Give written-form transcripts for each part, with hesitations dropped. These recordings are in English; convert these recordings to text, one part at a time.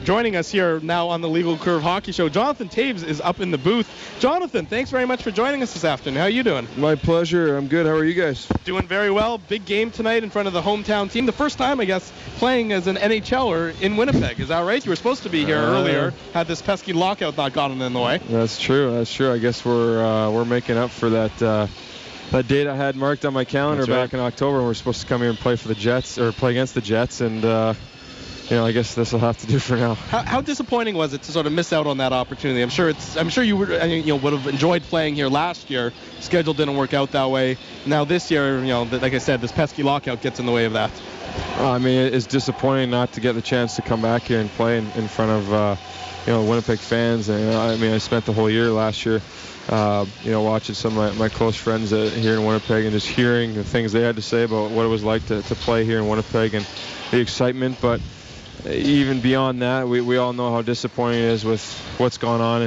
Joining us here now on the Legal Curve Hockey Show, Jonathan Toews is up in the booth. Jonathan, thanks very much for joining us this afternoon. How are you doing? My pleasure. I'm good. How are you guys? Doing very well. Big game tonight in front of the hometown team. The first time, I guess, playing as an NHLer in Winnipeg. Is that right? You were supposed to be here earlier. Had this pesky lockout not gotten in the way. That's true. I guess we're making up for that date I had marked on my calendar back in October. We're supposed to come here and play for the Jets, or play against the Jets, and I guess this will have to do for now. How disappointing was it to sort of miss out on that opportunity? I'm sure you would have enjoyed playing here last year. Schedule didn't work out that way. Now this year, like I said, this pesky lockout gets in the way of that. It's disappointing not to get the chance to come back here and play in front of Winnipeg fans. And I spent the whole year last year watching some of my close friends here in Winnipeg and just hearing the things they had to say about what it was like to play here in Winnipeg and the excitement. But even beyond that, we all know how disappointing it is with what's gone on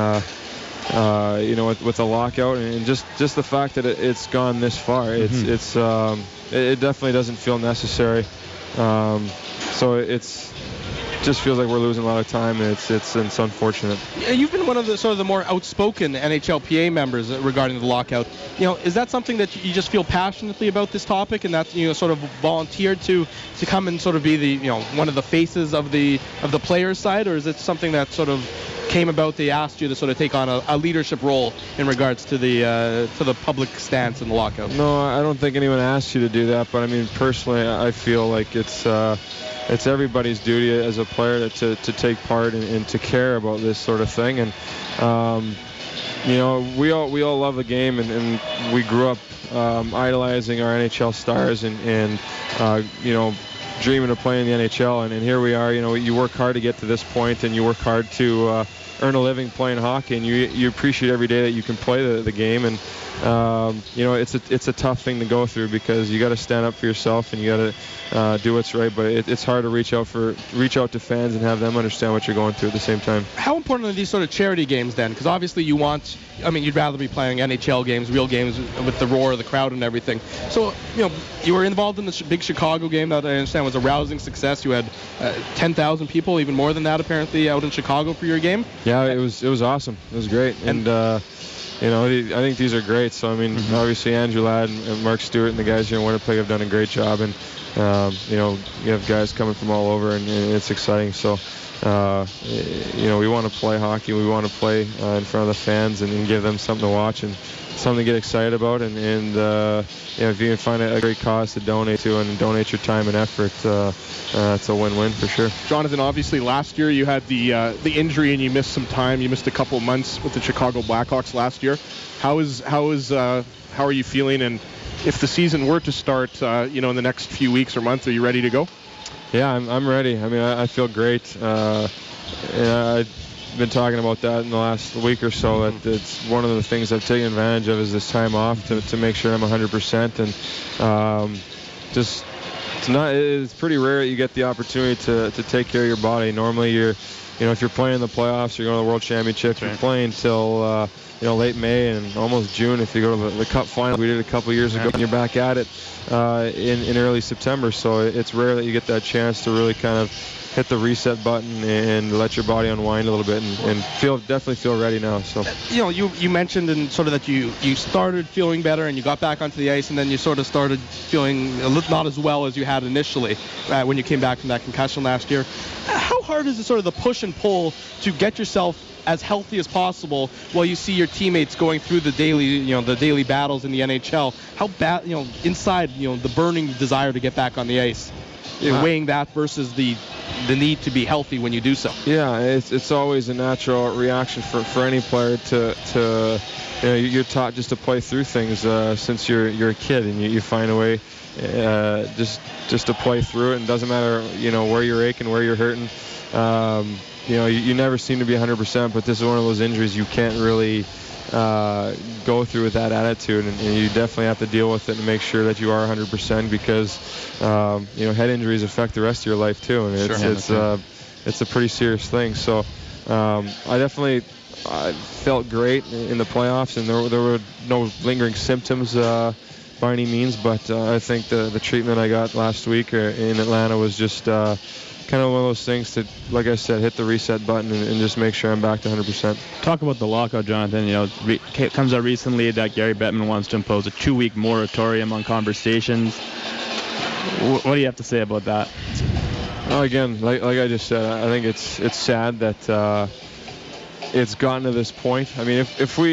with the lockout, and just the fact that it's gone this far. It definitely doesn't feel necessary. So it's just feels like we're losing a lot of time, and it's unfortunate. You've been one of the more outspoken NHLPA members regarding the lockout. Is that something that you just feel passionately about this topic, and that sort of volunteered to come and sort of be the one of the faces of the players' side, or is it something that sort of came about? They asked you to sort of take on a leadership role in regards to the public stance in the lockout? No, I don't think anyone asked you to do that, but personally, I feel like it's everybody's duty as a player to take part and to care about this sort of thing. And we all love the game, and we grew up idolizing our NHL stars and dreaming of playing in the NHL. And here we are. You work hard to get to this point, and you work hard to earn a living playing hockey, and you appreciate every day that you can play the game. And it's a tough thing to go through, because you got to stand up for yourself and you got to do what's right. But it's hard to reach out to fans and have them understand what you're going through at the same time. How important are these sort of charity games then? Because obviously you'd rather be playing NHL games, real games with the roar of the crowd and everything. So you were involved in the big Chicago game that I understand was a rousing success. You had 10,000 people, even more than that apparently, out in Chicago for your game. Yeah, it was awesome. It was great. And I think these are great. So, obviously Andrew Ladd and Mark Stewart and the guys here in Winnipeg have done a great job. And, you have guys coming from all over, and it's exciting. So, we want to play hockey. We want to play in front of the fans and give them something to watch and something to get excited about. And if you can find a great cause to donate to and donate your time and effort, it's a win-win for sure. Jonathan, obviously last year you had the injury and you missed some time. You missed a couple months with the Chicago Blackhawks last year. How are you feeling? And if the season were to start, in the next few weeks or months, are you ready to go? Yeah, I'm ready. I feel great. I've been talking about that in the last week or so. That it's one of the things I've taken advantage of is this time off to make sure I'm 100%. And it's pretty rare that you get the opportunity to take care of your body. Normally if you're playing in the playoffs, you're going to the World Championship, you're playing till late May and almost June if you go to the Cup final. We did a couple years ago, and you're back at it in early September. So it's rare that you get that chance to really kind of hit the reset button and let your body unwind a little bit and definitely feel ready now. So you mentioned and sort of that you started feeling better and you got back onto the ice, and then you sort of started feeling not as well as you had initially when you came back from that concussion last year. How hard is it sort of the push and pull to get yourself as healthy as possible while you see your teammates going through the daily battles in the NHL? How bad, inside, the burning desire to get back on the ice, weighing that versus the need to be healthy when you do so. Yeah, it's always a natural reaction for any player to you're taught just to play through things since you're a kid, and you find a way just to play through it. And it doesn't matter where you're aching, where you're hurting. You never seem to be 100%, but this is one of those injuries you can't really go through with that attitude, and you definitely have to deal with it and make sure that you are 100%, because head injuries affect the rest of your life too, and it's a pretty serious thing. So I felt great in the playoffs, and there were no lingering symptoms by any means, but I think the treatment I got last week in Atlanta was just kind of one of those things to, like I said, hit the reset button and just make sure I'm back to 100%. Talk about the lockout, Jonathan. It comes out recently that Gary Bettman wants to impose a 2-week moratorium on conversations. What do you have to say about that? Well, again, like I just said, I think it's sad that it's gotten to this point. I mean,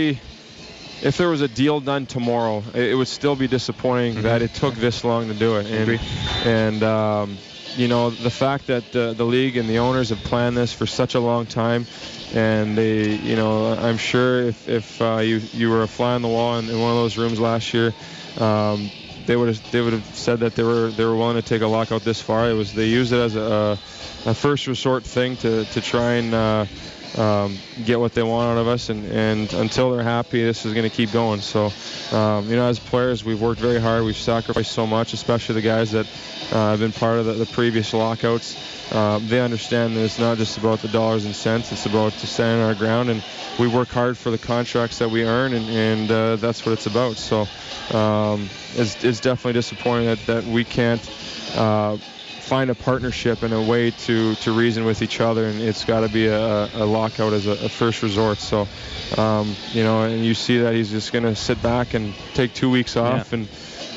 if there was a deal done tomorrow, it would still be disappointing that it took this long to do it. And the fact that the league and the owners have planned this for such a long time, and they, I'm sure if you were a fly on the wall in one of those rooms last year, they would have said that they were willing to take a lockout this far. They used it as a first resort thing to try and get what they want out of us, and until they're happy, this is going to keep going. So, as players, we've worked very hard. We've sacrificed so much, especially the guys that have been part of the previous lockouts. They understand that it's not just about the dollars and cents. It's about to stand on our ground, and we work hard for the contracts that we earn, and that's what it's about. So, it's definitely disappointing that we can't find a partnership and a way to reason with each other, and it's got to be a lockout as a first resort. So, and you see that he's just going to sit back and take 2 weeks off, and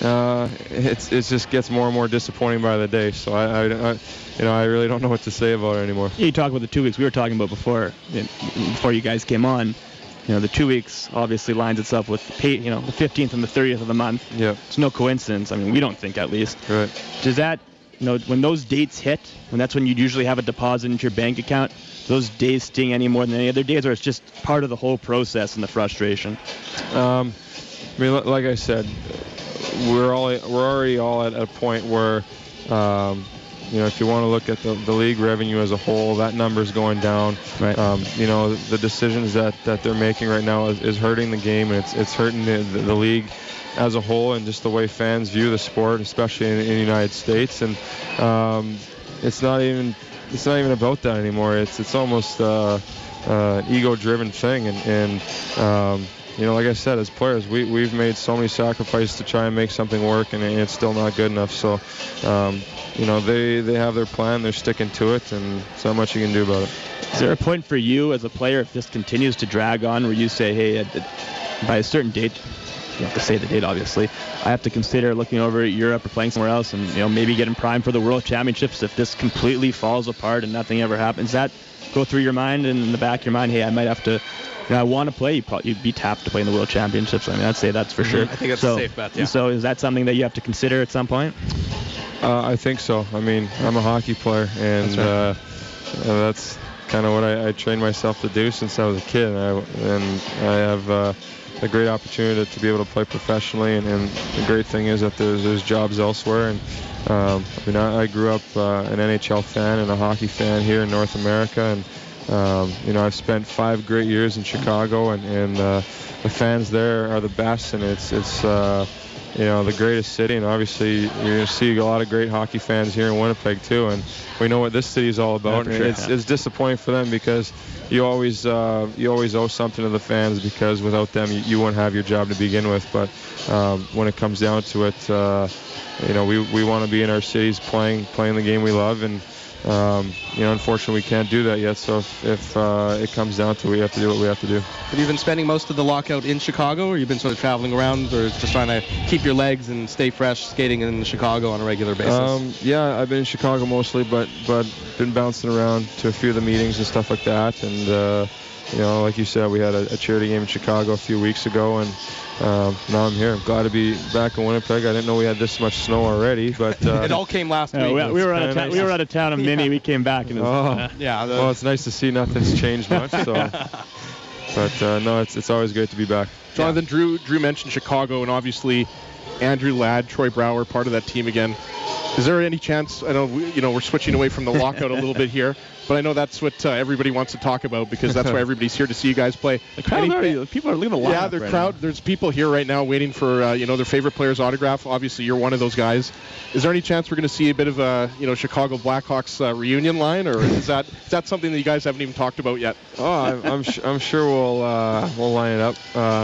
it just gets more and more disappointing by the day. So I really don't know what to say about it anymore. You talk about the 2 weeks we were talking about before you guys came on. The 2 weeks obviously lines itself with the 15th and the 30th of the month. Yeah, it's no coincidence. I mean, we don't think, at least. Right. Does that, when those dates hit, when that's when you usually have a deposit into your bank account, those days sting any more than any other days, or it's just part of the whole process and the frustration? I mean, like I said, we're already all at a point where, if you want to look at the league revenue as a whole, that number's going down. Right. The decisions that they're making right now is hurting the game, and it's hurting the league as a whole, and just the way fans view the sport, especially in the United States. And it's not even about that anymore. It's almost an ego-driven thing, and like I said, as players, we've made so many sacrifices to try and make something work, and it's still not good enough. So, they have their plan, they're sticking to it, and there's not much you can do about it. Is there a point for you as a player, if this continues to drag on, where you say, hey, by a certain date, you have to say the date, obviously, I have to consider looking over at Europe or playing somewhere else, and maybe getting primed for the World Championships if this completely falls apart and nothing ever happens? Does that go through your mind, and in the back of your mind, hey, I might have to, I want to play? You'd be tapped to play in the World Championships. I mean, I'd say that's for sure. I think that's a safe bet, yeah. So is that something that you have to consider at some point? I think so. I mean, I'm a hockey player, and that's kind of what I trained myself to do since I was a kid. And I have a great opportunity to be able to play professionally, and the great thing is that there's jobs elsewhere. And I grew up an NHL fan and a hockey fan here in North America, and I've spent 5 great years in Chicago, and the fans there are the best, and it's the greatest city, and obviously you're going to see a lot of great hockey fans here in Winnipeg too, and we know what this city is all about. Yeah, for sure. It's disappointing for them, because you always owe something to the fans, because without them you wouldn't have your job to begin with. But when it comes down to it, we want to be in our cities playing the game we love, and unfortunately we can't do that yet. So if it comes down to it, we have to do what we have to do. Have you been spending most of the lockout in Chicago, or you've been sort of traveling around, or just trying to keep your legs and stay fresh skating in Chicago on a regular basis? I've been in Chicago mostly, but been bouncing around to a few of the meetings and stuff like that. And like you said, we had a charity game in Chicago a few weeks ago, and now I'm here. I'm glad to be back in Winnipeg. I didn't know we had this much snow already, but it all came last week. We were out of town in Mini. We came back, and well, it's nice to see nothing's changed much. So, but no, it's always great to be back. Jonathan, Drew mentioned Chicago, and obviously Andrew Ladd, Troy Brouwer, part of that team again. Is there any chance? I know we're switching away from the lockout a little bit here, but I know that's what everybody wants to talk about, because that's why everybody's here to see you guys play. The crowd, people are leaving a lot. Yeah, there's people here right now waiting for their favorite player's autograph. Obviously, you're one of those guys. Is there any chance we're going to see a bit of a Chicago Blackhawks reunion line, or is that something that you guys haven't even talked about yet? Oh, I'm sure we'll line it up.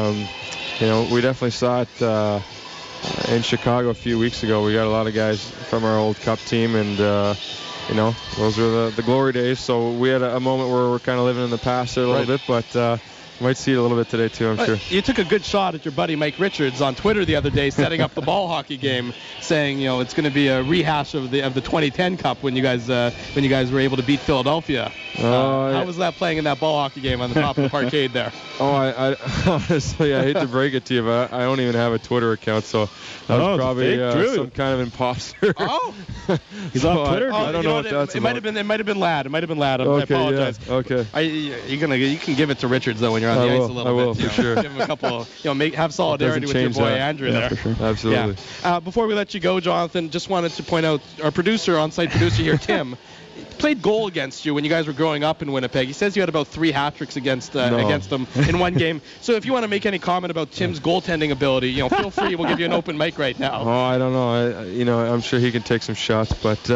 We definitely saw it in Chicago a few weeks ago. We got a lot of guys from our old Cup team, and those were the glory days. So we had a moment where we're kind of living in the past there a little bit, but might see it a little bit today too, I'm sure. You took a good shot at your buddy Mike Richards on Twitter the other day, setting up the ball hockey game, saying it's going to be a rehash of the 2010 Cup when you guys were able to beat Philadelphia. How was that playing in that ball hockey game on the top of the parkade there? I honestly, I hate to break it to you, but I don't even have a Twitter account, so that was probably some kind of imposter. Oh, he's on Twitter. I don't know what that's about. It might have been Lad. Okay, I apologize. Yeah, okay. You can give it to Richards though when you're on the ice a little bit. I will, for sure. Give him a couple. Have solidarity with your boy Andrew there. For sure. Absolutely. Yeah. Before we let you go, Jonathan, just wanted to point out our on-site producer here, Tim. Played goal against you when you guys were growing up in Winnipeg. He says you had about 3 hat tricks against them in one game. So if you want to make any comment about Tim's goaltending ability, feel free. We'll give you an open mic right now. Oh, I don't know. I'm sure he can take some shots, but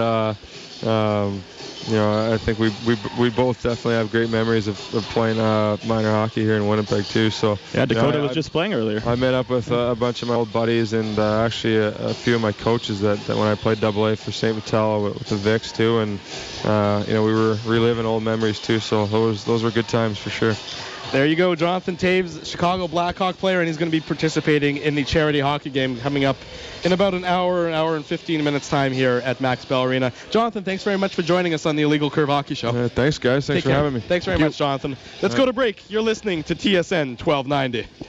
I think we both definitely have great memories of playing minor hockey here in Winnipeg too. So yeah, Dakota was just playing earlier. I met up with a bunch of my old buddies and actually a few of my coaches that when I played AA for St. Vitello with the Vicks too, and we were reliving old memories too. So those were good times for sure. There you go, Jonathan Toews, Chicago Blackhawk player, and he's going to be participating in the charity hockey game coming up in about an hour and 15 minutes time here at Max Bell Arena. Jonathan, thanks very much for joining us on the Illegal Curve Hockey Show. Thanks, guys. Thanks for having me. Thanks very much, Jonathan. Let's go to break. You're listening to TSN 1290.